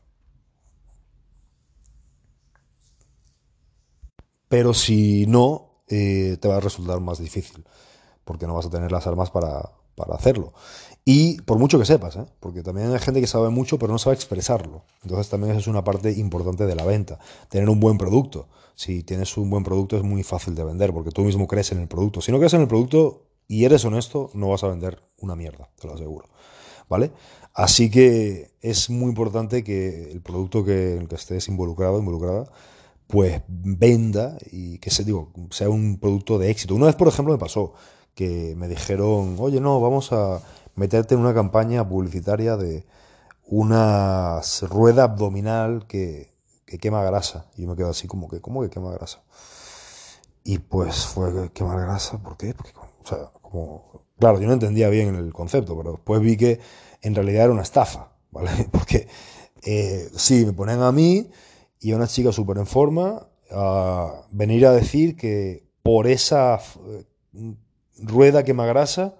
Pero si no, eh, te va a resultar más difícil, porque no vas a tener las armas para, para hacerlo. Y por mucho que sepas, ¿eh? Porque también hay gente que sabe mucho pero no sabe expresarlo. Entonces también eso es una parte importante de la venta, tener un buen producto. Si tienes un buen producto es muy fácil de vender, porque tú mismo crees en el producto. Si no crees en el producto y eres honesto, no vas a vender una mierda, te lo aseguro. ¿Vale? Así que es muy importante que el producto que, en el que estés involucrado, involucrada, pues venda y que se, digo, sea un producto de éxito. Una vez, por ejemplo, me pasó que me dijeron, oye, no, vamos a meterte en una campaña publicitaria de una rueda abdominal que, que quema grasa. Y yo me quedo así como que, ¿cómo que quema grasa? Y pues fue quemar grasa, ¿por qué? Porque, o sea, como, claro, yo no entendía bien el concepto, pero después vi que en realidad era una estafa, ¿vale? Porque eh, sí, me ponen a mí y a una chica súper en forma a venir a decir que por esa eh, rueda quemagrasa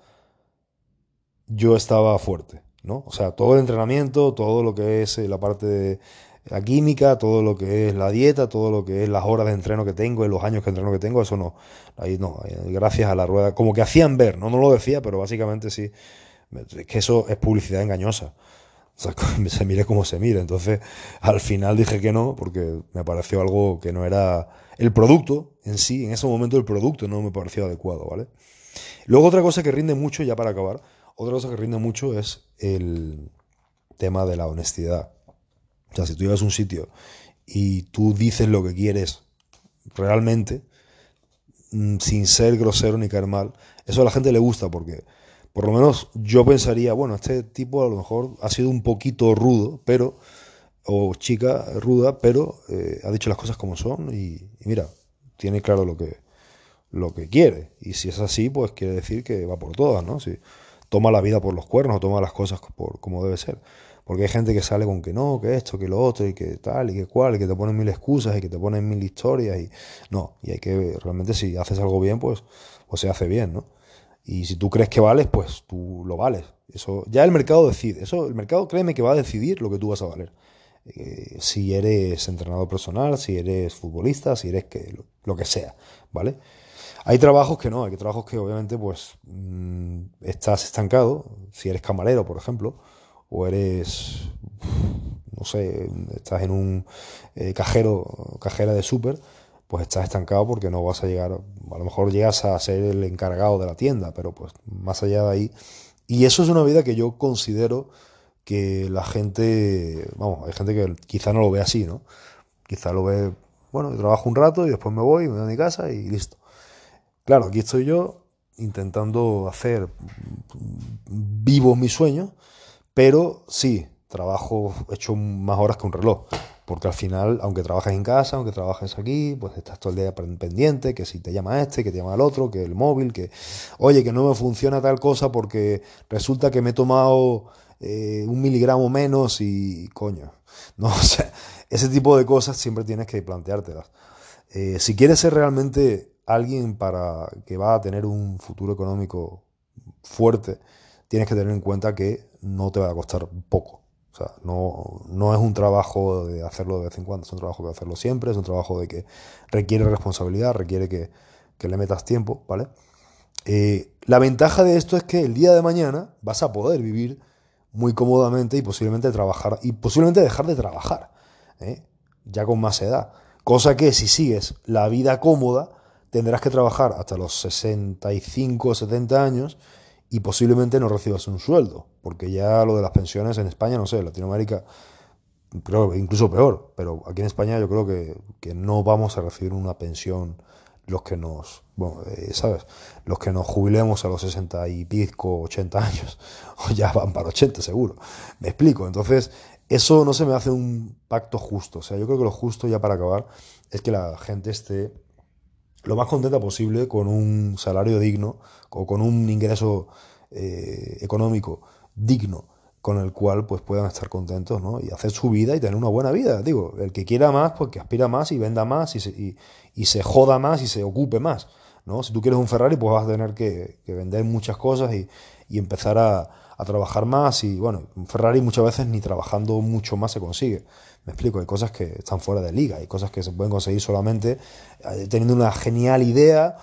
yo estaba fuerte, ¿no? O sea, todo el entrenamiento, todo lo que es eh, la parte de, La química, todo lo que es la dieta, todo lo que es las horas de entreno que tengo y los años que entreno que tengo, eso no. Ahí no, eh, gracias a la rueda. Como que hacían ver, no, no lo decía, pero básicamente sí. Es que eso es publicidad engañosa. O sea, se mire como se mire. Entonces, al final dije que no, porque me pareció algo que no era el producto en sí. En ese momento el producto no me pareció adecuado, ¿vale? Luego otra cosa que rinde mucho, ya para acabar, otra cosa que rinde mucho es el tema de la honestidad. O sea, si tú llegas a un sitio y tú dices lo que quieres realmente, mm, sin ser grosero ni caer mal, eso a la gente le gusta porque por lo menos yo pensaría, bueno, este tipo a lo mejor ha sido un poquito rudo, pero, o chica ruda, pero eh, ha dicho las cosas como son y, y mira, tiene claro lo que, lo que quiere. Y si es así, pues quiere decir que va por todas, ¿no? Si toma la vida por los cuernos o toma las cosas por como debe ser. Porque hay gente que sale con que no, que esto, que lo otro, y que tal, y que cual, y que te ponen mil excusas, y que te ponen mil historias, y no, y hay que, realmente si haces algo bien, pues, pues se hace bien, ¿no? Y si tú crees que vales, pues tú lo vales. Eso, ya el mercado decide. Eso, el mercado, créeme que va a decidir lo que tú vas a valer. Eh, si eres entrenador personal, si eres futbolista, si eres que, lo, lo que sea, ¿vale? Hay trabajos que no, hay trabajos que obviamente pues mm, estás estancado, si eres camarero, por ejemplo, o eres, no sé, estás en un eh, cajero, cajera de súper, pues estás estancado porque no vas a llegar, a lo mejor llegas a ser el encargado de la tienda, pero pues más allá de ahí. Y eso es una vida que yo considero que la gente, vamos, hay gente que quizá no lo ve así, ¿no? Quizá lo ve, bueno, yo trabajo un rato y después me voy, me voy a mi casa y listo. Claro, aquí estoy yo intentando hacer vivos mis sueños, pero sí, trabajo, he hecho más horas que un reloj, porque al final, aunque trabajes en casa, aunque trabajes aquí, pues estás todo el día pendiente, que si te llama este, que te llama el otro, que el móvil, que, oye, que no me funciona tal cosa porque resulta que me he tomado eh, un miligramo menos y, coño, no, o sea, ese tipo de cosas siempre tienes que planteártelas. Eh, si quieres ser realmente alguien para que va a tener un futuro económico fuerte, tienes que tener en cuenta que no te va a costar poco. O sea, no, no es un trabajo de hacerlo de vez en cuando, es un trabajo de hacerlo siempre, es un trabajo de que requiere responsabilidad, requiere que, que le metas tiempo, ¿vale? Eh, la ventaja de esto es que el día de mañana vas a poder vivir muy cómodamente y posiblemente trabajar y posiblemente dejar de trabajar, ¿eh? Ya con más edad. Cosa que si sigues la vida cómoda, tendrás que trabajar hasta los sesenta y cinco o setenta años y posiblemente no recibas un sueldo, porque ya lo de las pensiones en España, no sé, en Latinoamérica creo que incluso peor, pero aquí en España yo creo que, que no vamos a recibir una pensión los que nos, bueno, eh, ¿sabes? Los que nos jubilemos a los sesenta y pico, ochenta años, o ya van para ochenta seguro. Me explico. Entonces, eso no se me hace un pacto justo. O sea, yo creo que lo justo, ya para acabar, es que la gente esté lo más contenta posible con un salario digno o con un ingreso eh, económico digno con el cual pues puedan estar contentos, ¿no? Y hacer su vida y tener una buena vida. Digo, el que quiera más, pues que aspira más y venda más y se, y, y se joda más y se ocupe más, ¿no? Si tú quieres un Ferrari, pues vas a tener que, que vender muchas cosas y, y empezar a, a trabajar más. Y bueno, un Ferrari muchas veces ni trabajando mucho más se consigue. Me explico, hay cosas que están fuera de liga, hay cosas que se pueden conseguir solamente eh, teniendo una genial idea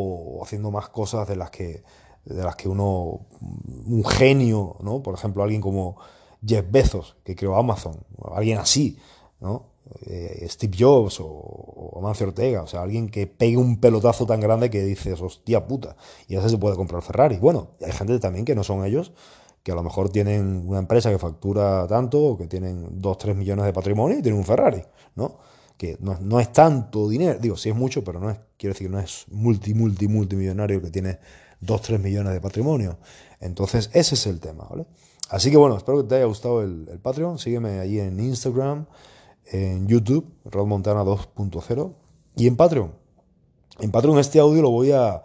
o haciendo más cosas de las que, de las que uno, un genio, ¿no? Por ejemplo, alguien como Jeff Bezos, que creó Amazon, alguien así, ¿no? Eh, Steve Jobs o, o Amancio Ortega, o sea, alguien que pegue un pelotazo tan grande que dices, hostia puta, y ese se puede comprar Ferrari. Bueno, y hay gente también que no son ellos, que a lo mejor tienen una empresa que factura tanto, o que tienen dos tres millones de patrimonio y tienen un Ferrari, ¿no? Que no, no es tanto dinero, digo, sí es mucho, pero no es, quiero decir, no es multi, multi, multimillonario que tiene dos tres millones de patrimonio. Entonces, ese es el tema, ¿vale? Así que bueno, espero que te haya gustado el, el Patreon. Sígueme ahí en Instagram, en YouTube, Rod Montana dos punto cero, y en Patreon. En Patreon este audio lo voy a,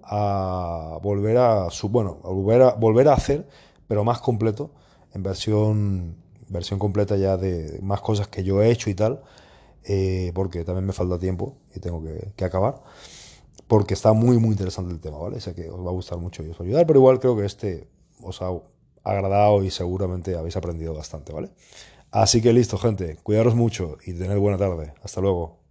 a volver a, su, bueno, a volver a volver a hacer, pero más completo, en versión, versión completa ya de más cosas que yo he hecho y tal, eh, porque también me falta tiempo y tengo que, que acabar, porque está muy, muy interesante el tema, ¿vale? Sé que os va a gustar mucho y os va a ayudar, pero igual creo que este os ha agradado y seguramente habéis aprendido bastante, ¿vale? Así que listo, gente. Cuidaros mucho y tened buena tarde. Hasta luego.